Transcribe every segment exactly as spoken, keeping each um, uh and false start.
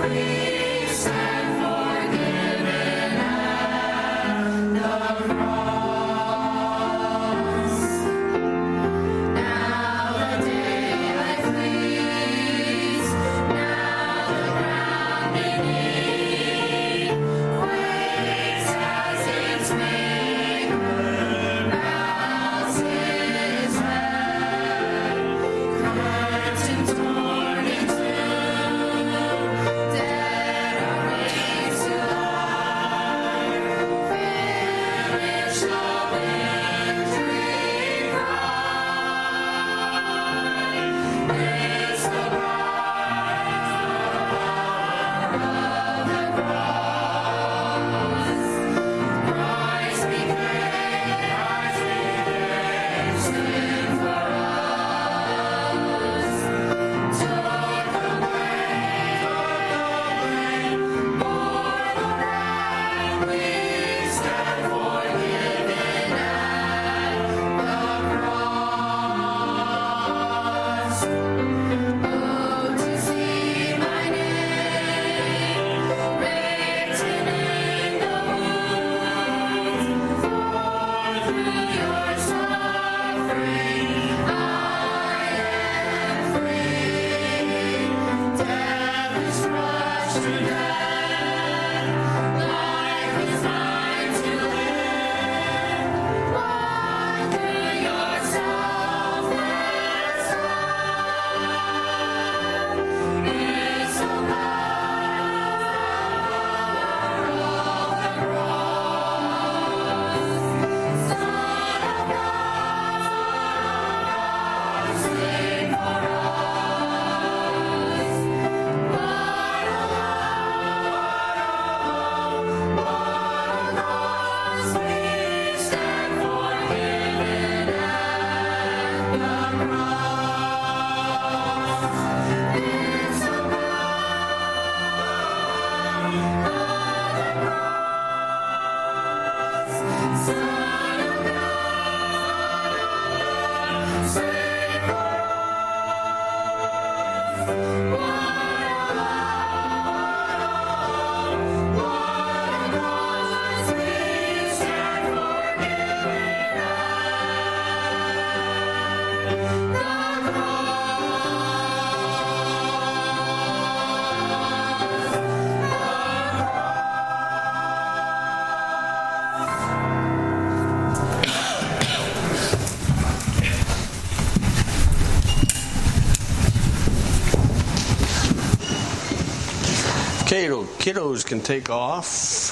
Okay, kiddos can take off.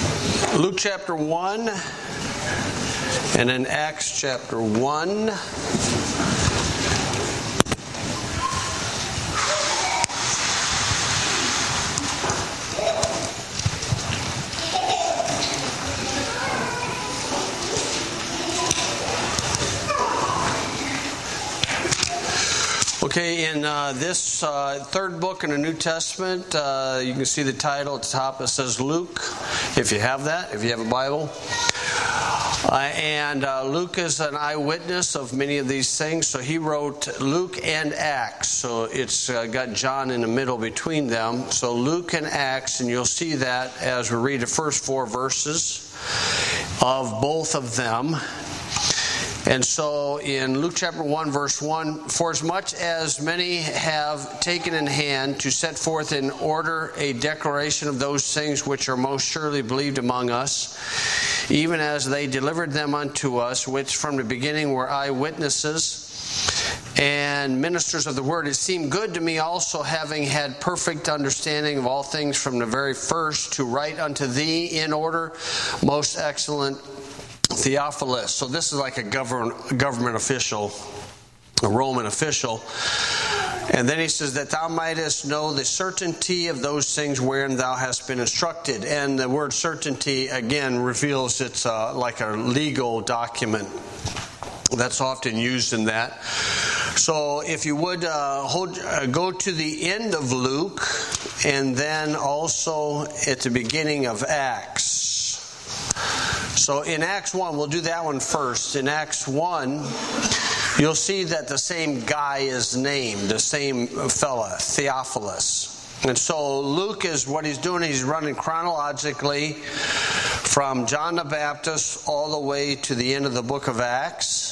Luke chapter one, and then Acts chapter one. Okay, in uh, this uh, third book in the New Testament, uh, you can see the title at the top. It says Luke, if you have that, if you have a Bible. Uh, and uh, Luke is an eyewitness of many of these things, so he wrote Luke and Acts. So it's uh, got John in the middle between them. So Luke and Acts, and you'll see that as we read the first four verses of both of them. And so in Luke chapter one, verse one, for as much as many have taken in hand to set forth in order a declaration of those things which are most surely believed among us, even as they delivered them unto us, which from the beginning were eyewitnesses and ministers of the word, it seemed good to me also, having had perfect understanding of all things from the very first, to write unto thee in order, most excellent Theophilus. So this is like a government government official, a Roman official. And then he says that thou mightest know the certainty of those things wherein thou hast been instructed. And the word certainty again reveals it's uh, like a legal document. That's often used in that. So if you would uh, hold, uh, go to the end of Luke, and then also at the beginning of Acts. So in Acts one, we'll do that one first. In Acts one, you'll see that the same guy is named, the same fella, Theophilus. And so Luke is what he's doing. He's running chronologically from John the Baptist all the way to the end of the book of Acts.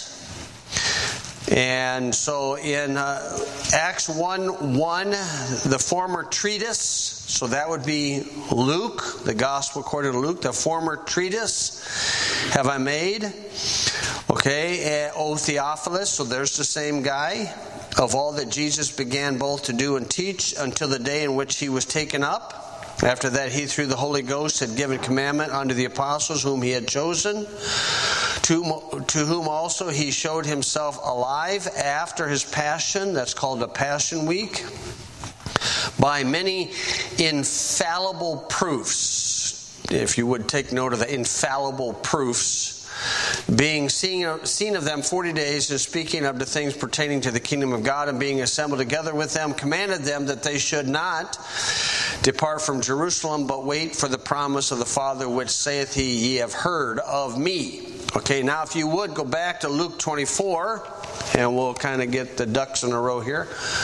And so in uh, Acts one one, the former treatise, so that would be Luke, the Gospel according to Luke, the former treatise have I made. Okay, O Theophilus, so there's the same guy, of all that Jesus began both to do and teach until the day in which he was taken up. After that, he, through the Holy Ghost, had given commandment unto the apostles whom he had chosen, to, to whom also he showed himself alive after his passion. That's called the Passion Week. By many infallible proofs. If you would take note of the infallible proofs. Being seen, seen of them forty days, and speaking of the things pertaining to the kingdom of God, and being assembled together with them, commanded them that they should not depart from Jerusalem, but wait for the promise of the Father, which saith he, ye have heard of me. Okay, now if you would go back to Luke twenty-four, and we'll kind of get the ducks in a row here.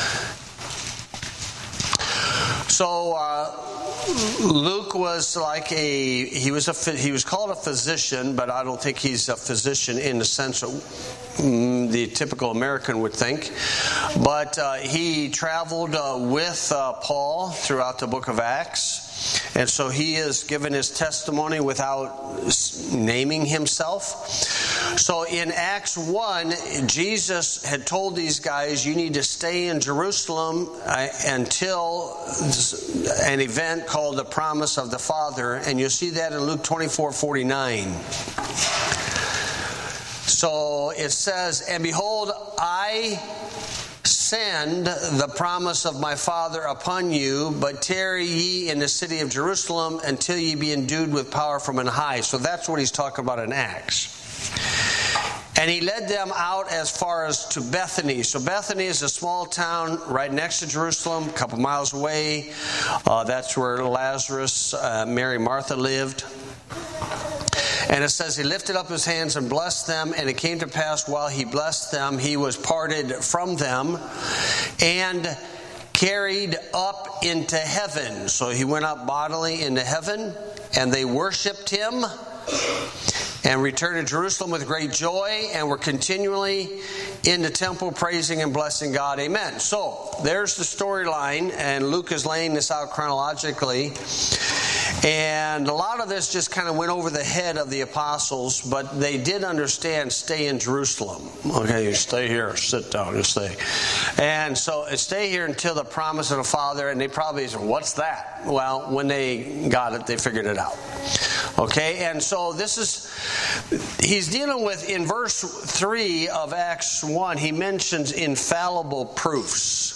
So uh, Luke was like a he was a he was called a physician, but I don't think he's a physician in the sense that mm, the typical American would think. But uh, he traveled uh, with uh, Paul throughout the book of Acts. And so he is given his testimony without naming himself. So in Acts one, Jesus had told these guys, you need to stay in Jerusalem uh, until an event called the promise of the Father. And you'll see that in Luke twenty-four forty-nine. So it says, and behold, I send the promise of my Father upon you, but tarry ye in the city of Jerusalem until ye be endued with power from on high. So that's what he's talking about in Acts. And he led them out as far as to Bethany. So Bethany is a small town right next to Jerusalem, a couple miles away. Uh, that's where Lazarus, uh, Mary, Martha lived. And it says he lifted up his hands and blessed them, and it came to pass while he blessed them, he was parted from them and carried up into heaven. So he went up bodily into heaven, and they worshipped him and returned to Jerusalem with great joy, and were continually in the temple praising and blessing God. Amen. So there's the storyline, and Luke is laying this out chronologically. And a lot of this just kind of went over the head of the apostles, but they did understand stay in Jerusalem. Okay, you stay here, sit down, you stay. And so stay here until the promise of the Father, and they probably said, what's that? Well, when they got it, they figured it out. Okay, and so this is, he's dealing with, in verse three of Acts one, he mentions infallible proofs.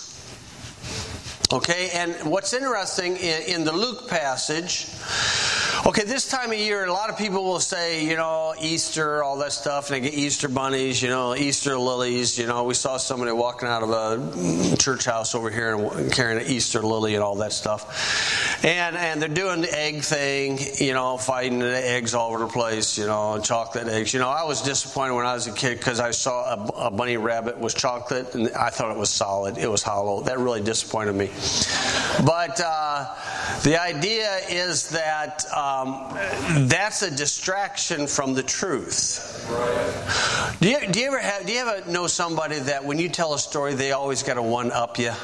Okay, and what's interesting in, in the Luke passage, okay, this time of year, a lot of people will say, you know, Easter, all that stuff, and they get Easter bunnies, you know, Easter lilies. You know, we saw somebody walking out of a church house over here and carrying an Easter lily and all that stuff. And and they're doing the egg thing, you know, fighting the eggs all over the place, you know, chocolate eggs. You know, I was disappointed when I was a kid because I saw a, a bunny rabbit was chocolate, and I thought it was solid. It was hollow. That really disappointed me. But uh, the idea is that um, that's a distraction from the truth. Do you, do you ever have? Do you ever know somebody that when you tell a story, they always got to one up you?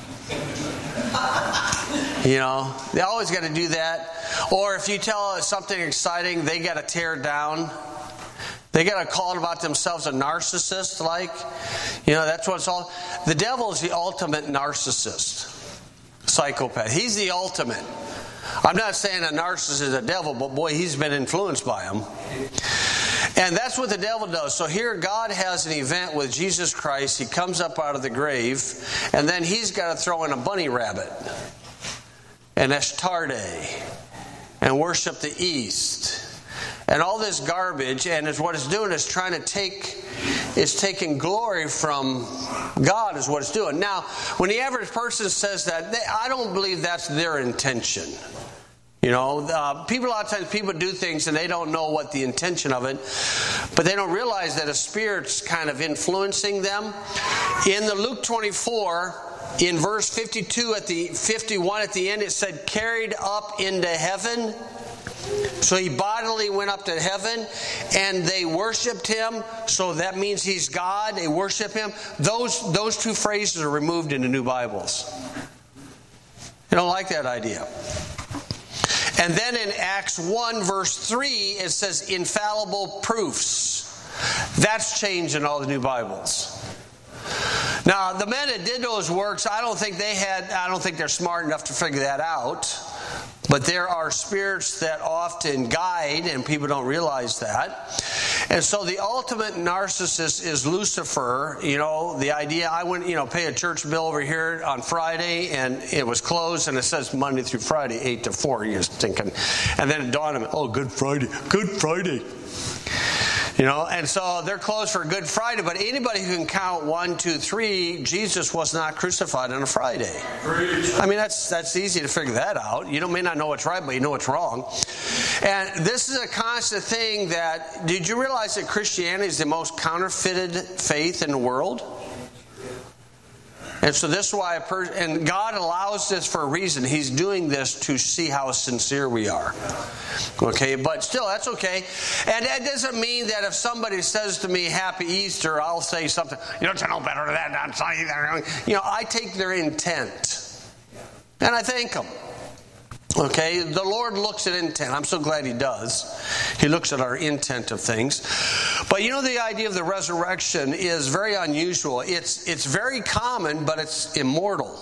You know, they always got to do that. Or if you tell something exciting, they got to tear down. They got to call it about themselves a narcissist, like, you know, that's what it's all. The devil is the ultimate narcissist. Psychopath. He's the ultimate. I'm not saying a narcissist is a devil, but boy, he's been influenced by him. And that's what the devil does. So here God has an event with Jesus Christ. He comes up out of the grave, and then he's got to throw in a bunny rabbit and Ashtarde and worship the east. And all this garbage, and it's what it's doing is trying to take, it's taking glory from God is what it's doing. Now, when the average person says that, they, I don't believe that's their intention. You know, uh, people, a lot of times people do things and they don't know what the intention of it, but they don't realize that a spirit's kind of influencing them. In the Luke twenty-four, in verse fifty-two at the fifty-one at the end, it said carried up into heaven. So he bodily went up to heaven and they worshiped him. So that means he's God. They worship him. Those, those two phrases are removed in the new Bibles. You don't like that idea. And then in Acts one verse three, it says infallible proofs. That's changed in all the new Bibles. Now, the men that did those works, I don't think they had, I don't think they're smart enough to figure that out. But there are spirits that often guide, and people don't realize that. And so the ultimate narcissist is Lucifer. You know, the idea, I went, you know, pay a church bill over here on Friday, and it was closed, and it says Monday through Friday, eight to four. You're thinking, and then it dawned on me, oh, Good Friday, Good Friday. You know, and so they're closed for Good Friday, but anybody who can count one, two, three, Jesus was not crucified on a Friday. I mean, that's that's easy to figure that out. You don't, may not know what's right, but you know what's wrong. And this is a constant thing that, did you realize that Christianity is the most counterfeited faith in the world? And so this is why, a person, and God allows this for a reason. He's doing this to see how sincere we are. Okay, but still, that's okay. And that doesn't mean that if somebody says to me, Happy Easter, I'll say something, you don't know better than that. I'm sorry. You know, I take their intent. And I thank them. Okay, the Lord looks at intent. I'm so glad He does. He looks at our intent of things. But you know, the idea of the resurrection is very unusual. It's it's very common, but it's immortal.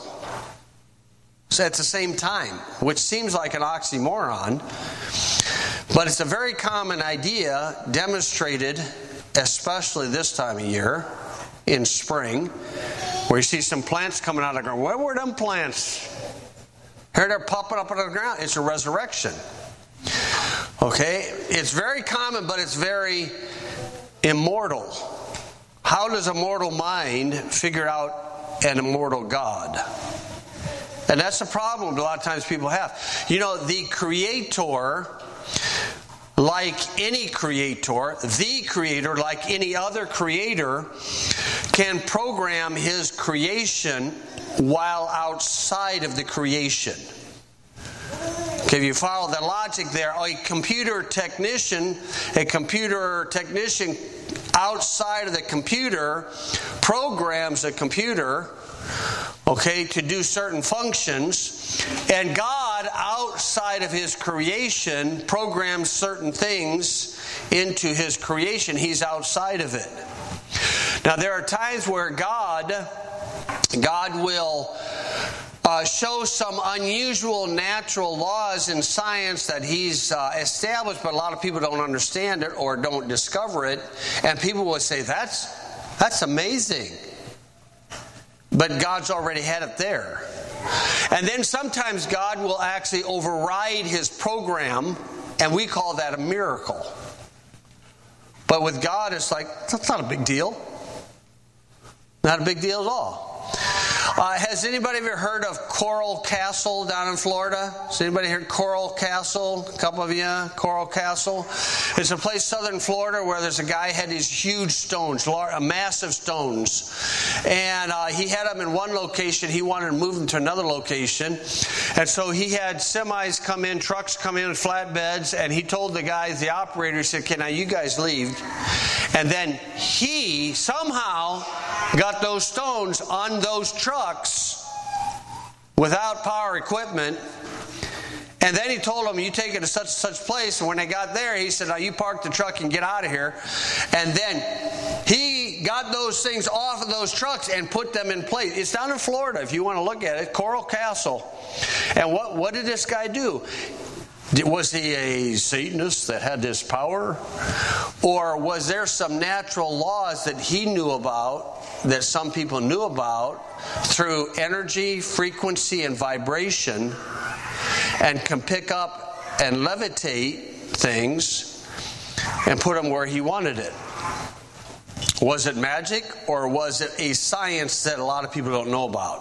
So at the same time, which seems like an oxymoron, but it's a very common idea demonstrated, especially this time of year, in spring, where you see some plants coming out of the ground. Where were them plants? Here they're popping up out of the ground. It's a resurrection. Okay? It's very common, but it's very immortal. How does a mortal mind figure out an immortal God? And that's the problem a lot of times people have. You know, the Creator, like any creator, the Creator, like any other creator, can program His creation while outside of the creation. Okay, if you follow the logic there, a computer technician, a computer technician outside of the computer programs a computer, okay, to do certain functions, and God outside of His creation programs certain things into His creation. He's outside of it. Now, there are times where God God will uh, show some unusual natural laws in science that He's uh, established, but a lot of people don't understand it or don't discover it. And people will say, that's, that's amazing. But God's already had it there. And then sometimes God will actually override His program, and we call that a miracle. But with God, it's like, that's not a big deal. Not a big deal at all. Uh, has anybody ever heard of Coral Castle down in Florida? Has anybody heard Coral Castle? A couple of you? Coral Castle. It's a place southern Florida where there's a guy had these huge stones, large, massive stones. And uh, he had them in one location. He wanted to move them to another location. And so he had semis come in, trucks come in, flatbeds. And he told the guys, the operator, he said, okay, now you guys leave. And then he somehow got those stones on those trucks without power equipment. And then he told them, you take it to such and such place. And when they got there, he said, now you park the truck and get out of here. And then he got those things off of those trucks and put them in place. It's down in Florida, if you want to look at it, Coral Castle. And what, what did this guy do? Was he a Satanist that had this power? Or was there some natural laws that he knew about, that some people knew about, through energy, frequency, and vibration, and can pick up and levitate things and put them where he wanted it? Was it magic, or was it a science that a lot of people don't know about?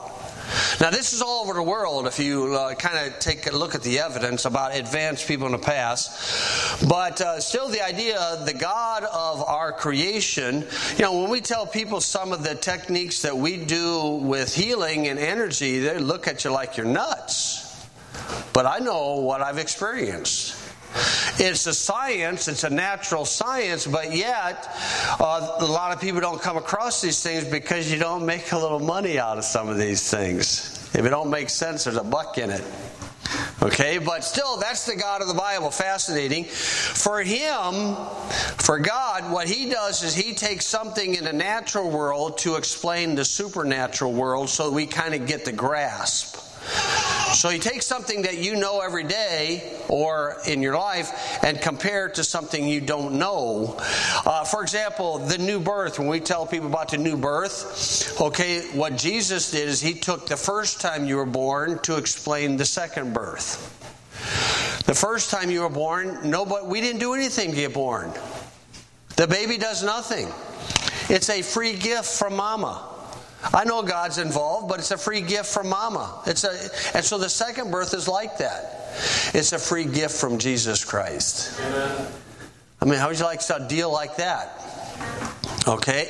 Now, this is all over the world if you uh, kind of take a look at the evidence about advanced people in the past. But uh, still the idea, the God of our creation, you know, when we tell people some of the techniques that we do with healing and energy, they look at you like you're nuts. But I know what I've experienced. It's a science, it's a natural science, but yet uh, a lot of people don't come across these things because you don't make a little money out of some of these things. If it don't make sense, there's a buck in it. Okay, but still, that's the God of the Bible. Fascinating. For Him, for God, what He does is He takes something in the natural world to explain the supernatural world so we kind of get the grasp. So He takes something that you know every day or in your life and compare it to something you don't know. Uh, for example, the new birth. When we tell people about the new birth, okay, what Jesus did is He took the first time you were born to explain the second birth. The first time you were born, nobody, we didn't do anything to get born. The baby does nothing. It's a free gift from Mama. I know God's involved, but it's a free gift from Mama. It's a, and so the second birth is like that. It's a free gift from Jesus Christ. Amen. I mean, how would you like a deal like that? Okay.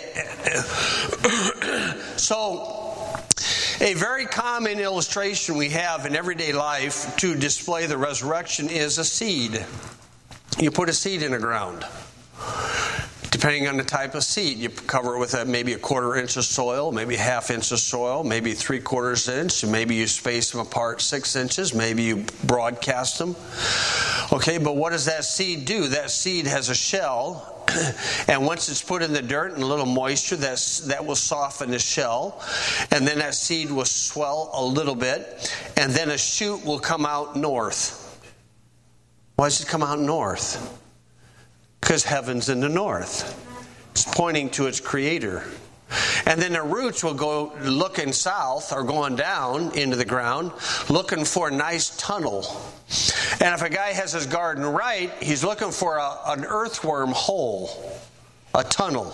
So, a very common illustration we have in everyday life to display the resurrection is a seed. You put a seed in the ground. Depending on the type of seed, you cover it with a, maybe a quarter inch of soil, maybe a half inch of soil, maybe three quarters inch, maybe you space them apart six inches, maybe you broadcast them. Okay, but what does that seed do? That seed has a shell, and once it's put in the dirt and a little moisture, that's, that will soften the shell, and then that seed will swell a little bit, and then a shoot will come out north. Why does it come out north? Because heaven's in the north. It's pointing to its creator. And then the roots will go looking south or going down into the ground, looking for a nice tunnel. And if a guy has his garden right, he's looking for a, an earthworm hole, a tunnel.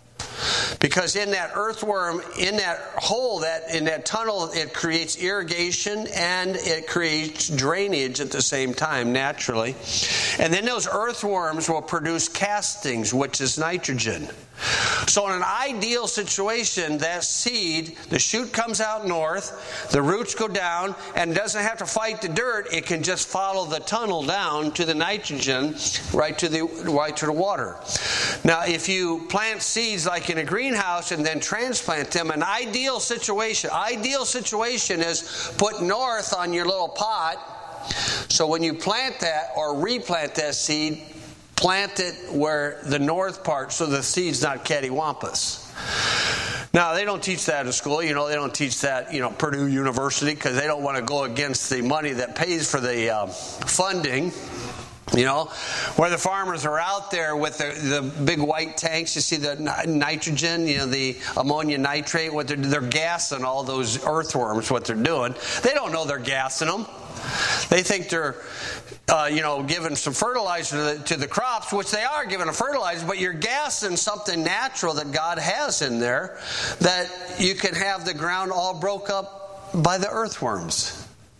Because in that earthworm, in that hole, that in that tunnel, it creates irrigation and it creates drainage at the same time, naturally. And then those earthworms will produce castings, which is nitrogen. So in an ideal situation, that seed, the shoot comes out north, the roots go down, and doesn't have to fight the dirt. It can just follow the tunnel down to the nitrogen, right to the right to the water. Now, if you plant seeds like in a greenhouse and then transplant them, an ideal situation, ideal situation is put north on your little pot. So when you plant that or replant that seed, plant it where the north part, so the seed's not cattywampus. Now, they don't teach that at school. You know, they don't teach that, you know, Purdue University, because they don't want to go against the money that pays for the uh, funding. You know, where the farmers are out there with the, the big white tanks, you see the nitrogen, you know, the ammonia nitrate, what they're, they're gassing all those earthworms, what they're doing. They don't know they're gassing them. They think they're, uh, you know, giving some fertilizer to the, to the crops, which they are giving a fertilizer, but you're gassing something natural that God has in there, that you can have the ground all broke up by the earthworms.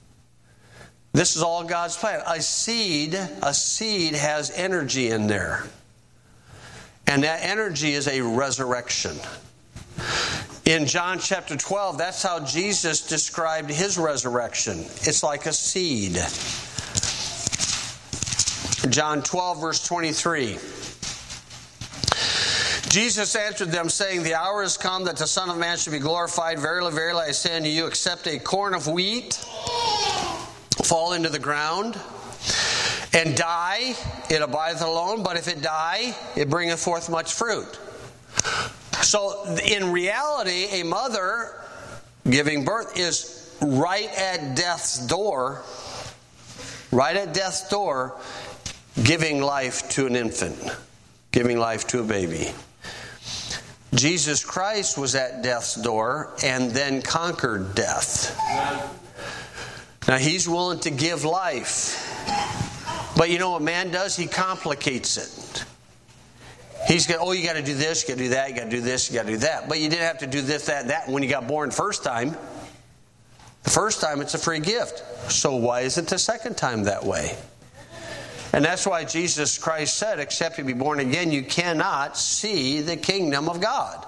This is all God's plan. A seed, a seed has energy in there. And that energy is a resurrection. In John chapter twelve, that's how Jesus described His resurrection. It's like a seed. John twelve, verse twenty-three. Jesus answered them, saying, "The hour is come that the Son of Man should be glorified. Verily, verily, I say unto you, except a corn of wheat fall into the ground and die, it abideth alone. But if it die, it bringeth forth much fruit." So, in reality, a mother giving birth is right at death's door, right at death's door, giving life to an infant, giving life to a baby. Jesus Christ was at death's door and then conquered death. Now, He's willing to give life. But you know what man does? He complicates it. He's got, oh, you got to do this, you got to do that, you got to do this, you got to do that. But you didn't have to do this, that, that when you got born first time. The first time it's a free gift. So why isn't the second time that way? And that's why Jesus Christ said, except you be born again, you cannot see the kingdom of God.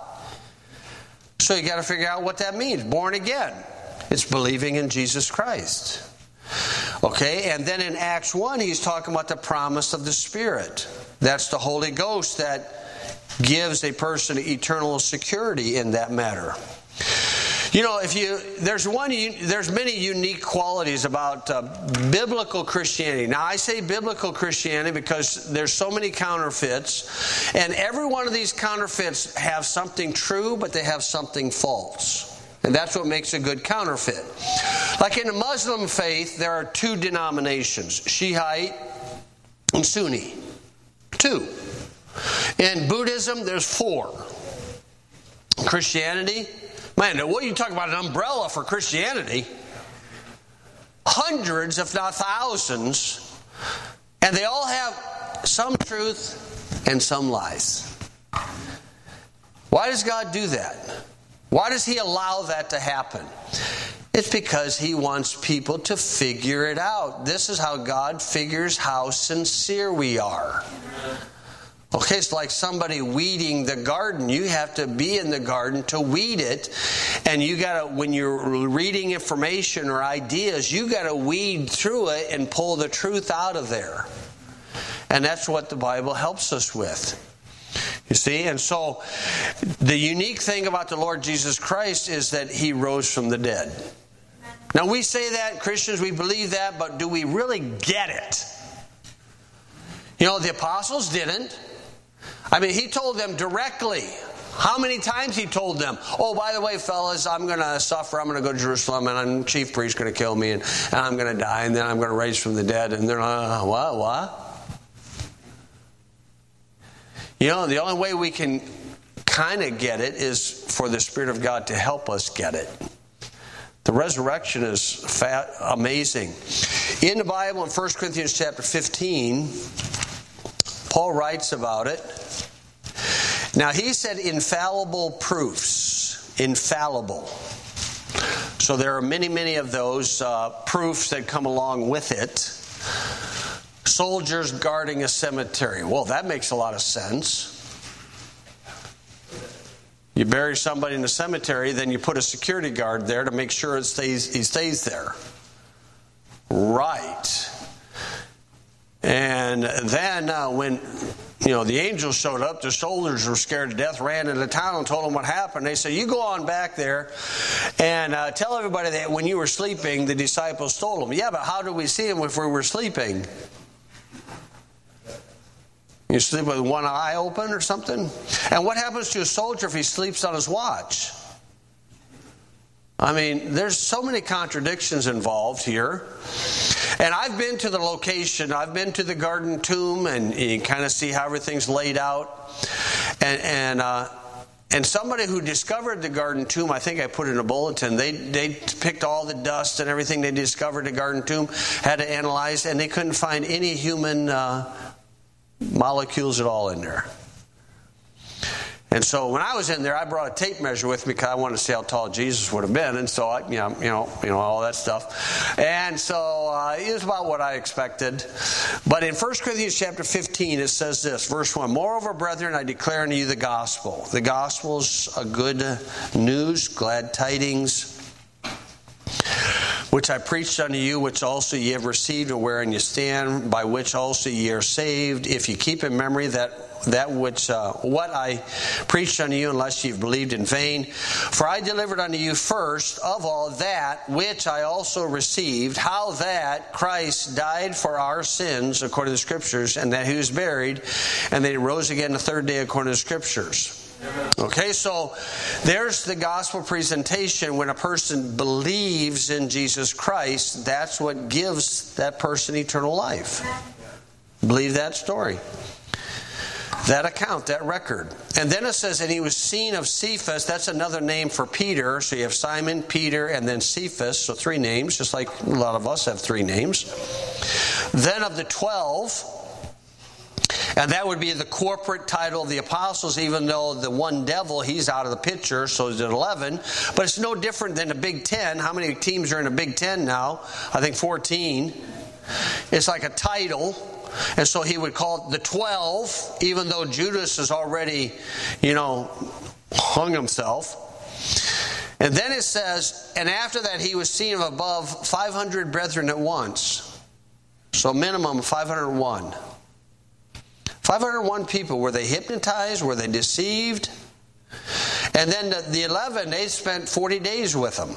So you got to figure out what that means. Born again. It's believing in Jesus Christ. Okay, and then in Acts one, he's talking about the promise of the Spirit. That's the Holy Ghost that gives a person eternal security in that matter. You know, if you there's one there's many unique qualities about uh, biblical Christianity. Now, I say biblical Christianity because there's so many counterfeits, and every one of these counterfeits have something true, but they have something false. And that's what makes a good counterfeit. Like in the Muslim faith, there are two denominations, Shiite and Sunni. Two. In Buddhism, there's four. Christianity, man, what are you talking about, an umbrella for Christianity? Hundreds, if not thousands. And they all have some truth and some lies. Why does God do that? Why does He allow that to happen? It's because He wants people to figure it out. This is how God figures how sincere we are. Okay, it's like somebody weeding the garden. You have to be in the garden to weed it. And you got to, when you're reading information or ideas, you got to weed through it and pull the truth out of there. And that's what the Bible helps us with. You see, and so the unique thing about the Lord Jesus Christ is that He rose from the dead. Now we say that, Christians, we believe that, but do we really get it? You know, the apostles didn't. I mean, He told them directly. How many times He told them, oh, by the way, fellas, I'm going to suffer, I'm going to go to Jerusalem, and the chief priest is going to kill me, and, and I'm going to die, and then I'm going to raise from the dead. And they're like, uh, what, what? You know, the only way we can kind of get it is for the Spirit of God to help us get it. The resurrection is fat, amazing. In the Bible, in First Corinthians chapter fifteen, Paul writes about it. Now, he said infallible proofs. Infallible. So there are many, many of those uh, proofs that come along with it. Soldiers guarding a cemetery. Well, that makes a lot of sense. You bury somebody in the cemetery, then you put a security guard there to make sure it stays, he stays there. Right. And then uh, when you know the angels showed up, the soldiers were scared to death, ran into town and told them what happened. They said, you go on back there and uh, tell everybody that when you were sleeping, the disciples stole them. Yeah, but how do we see them if we were sleeping? You sleep with one eye open or something? And what happens to a soldier if he sleeps on his watch? I mean, there's so many contradictions involved here. And I've been to the location. I've been to the Garden Tomb, and you kind of see how everything's laid out. And and uh, and somebody who discovered the Garden Tomb, I think I put in a bulletin, they they picked all the dust and everything they discovered at the Garden Tomb, had to analyze, and they couldn't find any human uh, molecules at all in there. And so when I was in there, I brought a tape measure with me because I wanted to see how tall Jesus would have been, and so I, you know, you know, you know, all that stuff. And so uh, it was about what I expected. But in First Corinthians chapter fifteen, it says this, verse one: "Moreover, brethren, I declare unto you the gospel." The gospel's a good news, glad tidings, which I preached unto you, which also ye have received, and wherein ye stand, by which also ye are saved, if ye keep in memory that that which uh, what I preached unto you, unless you've believed in vain. For I delivered unto you first of all that which I also received, how that Christ died for our sins according to the Scriptures, and that He was buried, and that He rose again the third day according to the Scriptures. Okay, so there's the gospel presentation. When a person believes in Jesus Christ, that's what gives that person eternal life. Believe that story, that account, that record. And then it says, and he was seen of Cephas. That's another name for Peter. So you have Simon, Peter, and then Cephas. So three names, just like a lot of us have three names. Then of the twelve. And that would be the corporate title of the apostles, even though the one devil, he's out of the picture, so it's at eleven. But it's no different than the Big Ten. How many teams are in the Big Ten now? I think fourteen. It's like a title. And so he would call it the twelve, even though Judas has already, you know, hung himself. And then it says, and after that he was seen of above five hundred brethren at once. So minimum five hundred one. five hundred one people. Were they hypnotized? Were they deceived? And then the, the eleven, they spent forty days with him.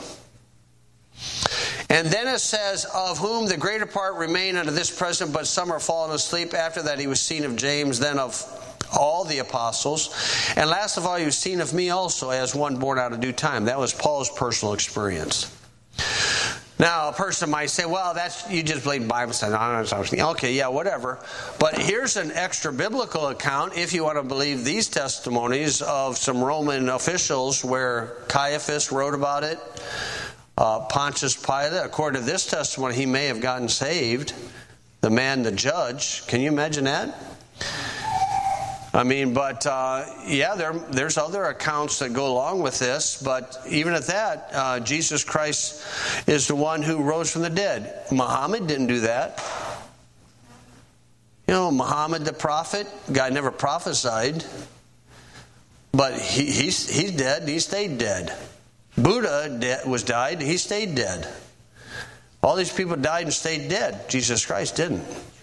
And then it says, of whom the greater part remain unto this present, but some are fallen asleep. After that he was seen of James, then of all the apostles. And last of all, he was seen of me also, as one born out of due time. That was Paul's personal experience. Now, a person might say, well, that's you just believe Bible study. Okay, yeah, whatever. But here's an extra biblical account, if you want to believe these testimonies of some Roman officials where Caiaphas wrote about it. Uh, Pontius Pilate, according to this testimony, he may have gotten saved. The man, the judge. Can you imagine that? I mean, but uh, yeah, there, there's other accounts that go along with this. But even at that, uh, Jesus Christ is the one who rose from the dead. Muhammad didn't do that. You know, Muhammad the prophet, guy never prophesied. But he, he's, he's dead. He stayed dead. Buddha de- was died. He stayed dead. All these people died and stayed dead. Jesus Christ didn't.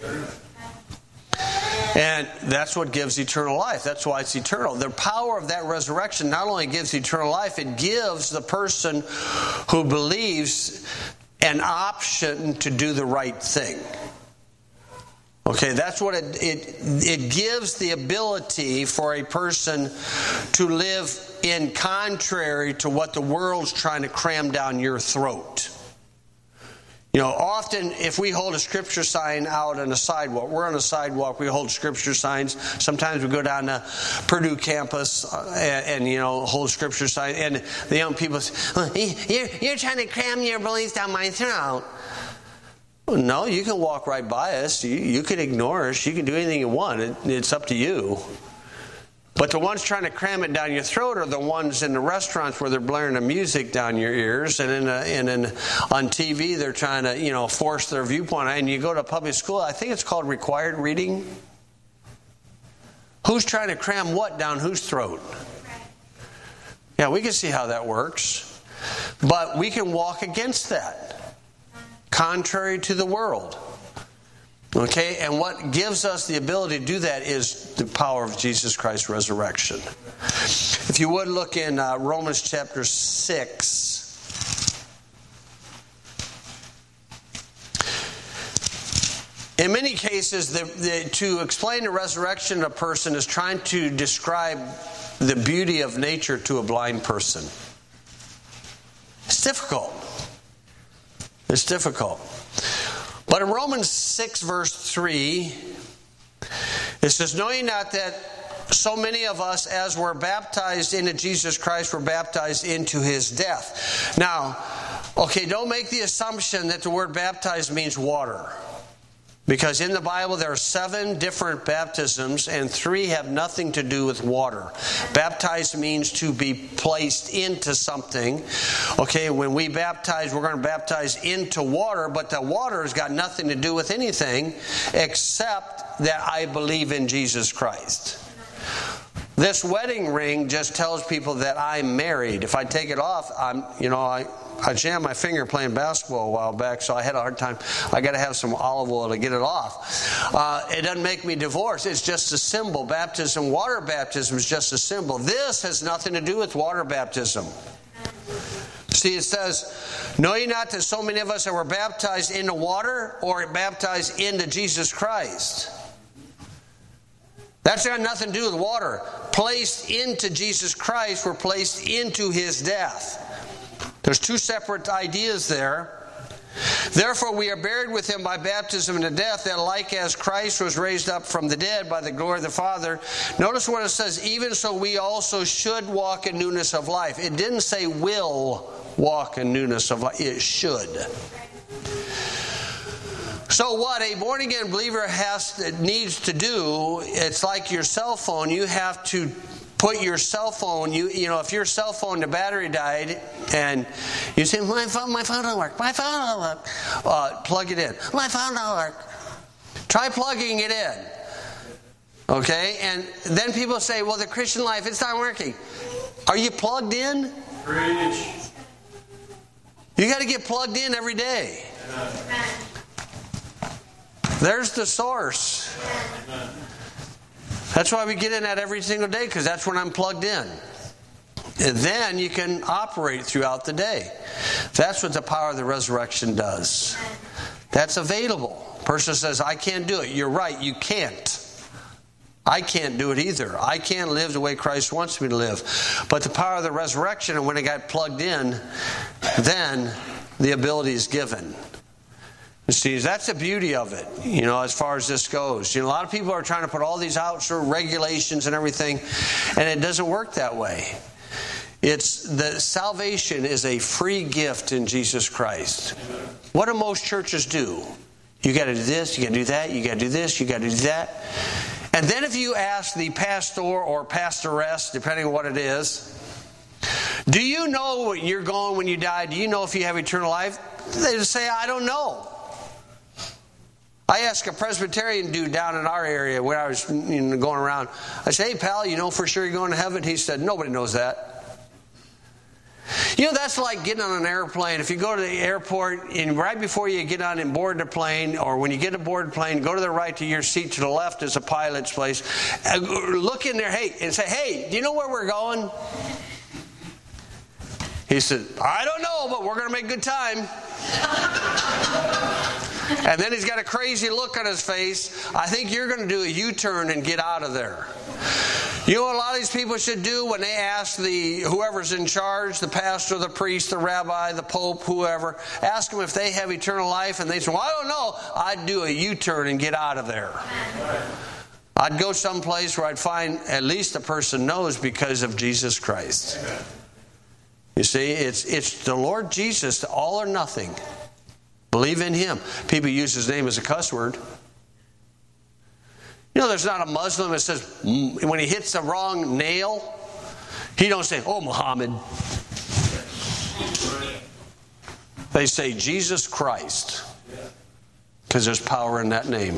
And that's what gives eternal life. That's why it's eternal. The power of that resurrection not only gives eternal life, it gives the person who believes an option to do the right thing. Okay, that's what it, it, it gives the ability for a person to live in contrary to what the world's trying to cram down your throat. You know, often if we hold a scripture sign out on a sidewalk, we're on a sidewalk, we hold scripture signs. Sometimes we go down to Purdue campus and, and you know, hold scripture signs. And the young people say, oh, you're, you're trying to cram your beliefs down my throat. No, you can walk right by us. You, you can ignore us. You can do anything you want. It, it's up to you. But the ones trying to cram it down your throat are the ones in the restaurants where they're blaring the music down your ears, and in a, and in on T V they're trying to, you know, force their viewpoint. And you go to public school, I think it's called required reading. Who's trying to cram what down whose throat? Yeah, we can see how that works. But we can walk against that, contrary to the world. Okay, and what gives us the ability to do that is the power of Jesus Christ's resurrection. If you would look in uh, Romans chapter six. In many cases, the, the, to explain the resurrection of a person is trying to describe the beauty of nature to a blind person. It's difficult. It's difficult. But in Romans six, verse three, it says, know ye not that so many of us as were baptized into Jesus Christ were baptized into his death. Now, okay, don't make the assumption that the word baptized means water. Because in the Bible there are seven different baptisms and three have nothing to do with water. Baptized means to be placed into something. Okay, when we baptize, we're going to baptize into water, but the water has got nothing to do with anything except that I believe in Jesus Christ. This wedding ring just tells people that I'm married. If I take it off, I'm, you know, I, I jammed my finger playing basketball a while back, so I had a hard time. I got to have some olive oil to get it off. Uh, it doesn't make me divorced. It's just a symbol. Baptism, water baptism is just a symbol. This has nothing to do with water baptism. See, it says, know ye not that so many of us that were baptized into water or baptized into Jesus Christ? That's got nothing to do with water. Placed into Jesus Christ, we're placed into his death. There's two separate ideas there. Therefore we are buried with him by baptism into death, that like as Christ was raised up from the dead by the glory of the Father. Notice what it says, even so we also should walk in newness of life. It didn't say will walk in newness of life. It should. So what a born-again believer has needs to do, it's like your cell phone. You have to put your cell phone, you you know, if your cell phone, the battery died, and you say, my phone, my phone don't work, my phone don't work. Uh, plug it in. My phone don't work. Try plugging it in. Okay? And then people say, well, the Christian life, it's not working. Are you plugged in? Preach. You got to get plugged in every day. Amen. There's the source. Amen. That's why we get in that every single day, because that's when I'm plugged in. And then you can operate throughout the day. That's what the power of the resurrection does. That's available. Person says, I can't do it. You're right, you can't. I can't do it either. I can't live the way Christ wants me to live. But the power of the resurrection, and when it got plugged in, then the ability is given. You see, that's the beauty of it, you know, as far as this goes. You know, a lot of people are trying to put all these out sort of regulations and everything, and it doesn't work that way. It's the salvation is a free gift in Jesus Christ. What do most churches do? You got to do this, you got to do that, you got to do this, you got to do that. And then if you ask the pastor or pastoress, depending on what it is, do you know where you're going when you die? Do you know if you have eternal life? They just say, I don't know. I asked a Presbyterian dude down in our area when I was you know, going around. I said, hey, pal, you know for sure you're going to heaven? He said, nobody knows that. You know, that's like getting on an airplane. If you go to the airport, and right before you get on and board the plane, or when you get aboard the plane, go to the right to your seat, to the left is a pilot's place. Look in there, hey, and say, hey, do you know where we're going? He said, I don't know, but we're going to make good time. And then he's got a crazy look on his face. I think you're going to do a U-turn and get out of there. You know what a lot of these people should do when they ask the whoever's in charge, the pastor, the priest, the rabbi, the pope, whoever, ask them if they have eternal life, and they say, well, I don't know. I'd do a U-turn and get out of there. I'd go someplace where I'd find at least the person knows because of Jesus Christ. You see, it's it's the Lord Jesus, all or nothing. Believe in Him. People use His name as a cuss word. You know, there's not a Muslim that says, when he hits the wrong nail, he don't say, oh, Muhammad. They say Jesus Christ, because there's power in that name.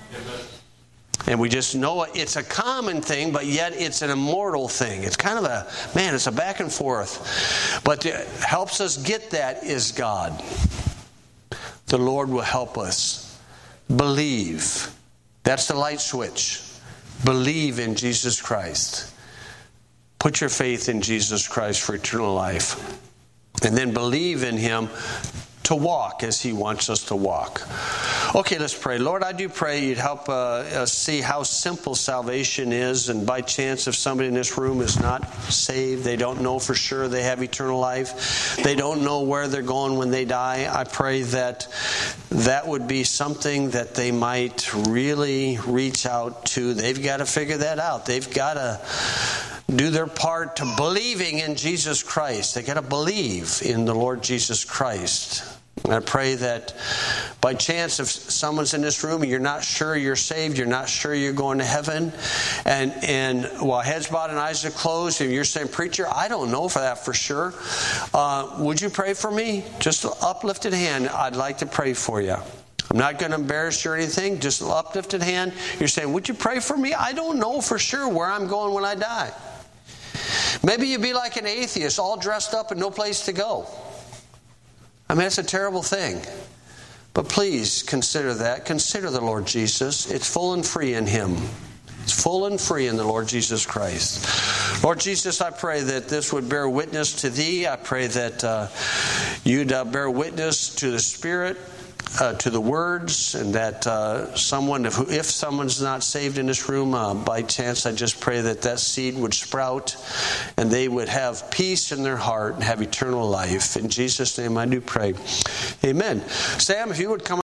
And we just know it. It's a common thing, but yet it's an immortal thing. It's kind of a, man, it's a back and forth. But what helps us get that is God. The Lord will help us. Believe. That's the light switch. Believe in Jesus Christ. Put your faith in Jesus Christ for eternal life. And then believe in Him to walk as He wants us to walk. Okay, let's pray. Lord, I do pray You'd help uh, us see how simple salvation is. And by chance, if somebody in this room is not saved, they don't know for sure they have eternal life, they don't know where they're going when they die, I pray that that would be something that they might really reach out to. They've got to figure that out. They've got to do their part to believing in Jesus Christ. They got to believe in the Lord Jesus Christ. And I pray that by chance, if someone's in this room and you're not sure you're saved, you're not sure you're going to heaven, and and while heads bowed and eyes are closed, and you're saying, preacher, I don't know for that for sure, uh, would you pray for me? Just an uplifted hand, I'd like to pray for you. I'm not going to embarrass you or anything, just an uplifted hand. You're saying, would you pray for me? I don't know for sure where I'm going when I die. Maybe you'd be like an atheist, all dressed up and no place to go. I mean, it's a terrible thing. But please consider that. Consider the Lord Jesus. It's full and free in Him. It's full and free in the Lord Jesus Christ. Lord Jesus, I pray that this would bear witness to Thee. I pray that uh, You'd uh, bear witness to the Spirit, uh, to the words, and that uh, someone, if, if someone's not saved in this room, uh, by chance, I just pray that that seed would sprout and they would have peace in their heart and have eternal life. In Jesus' name I do pray. Amen. Sam, if you would come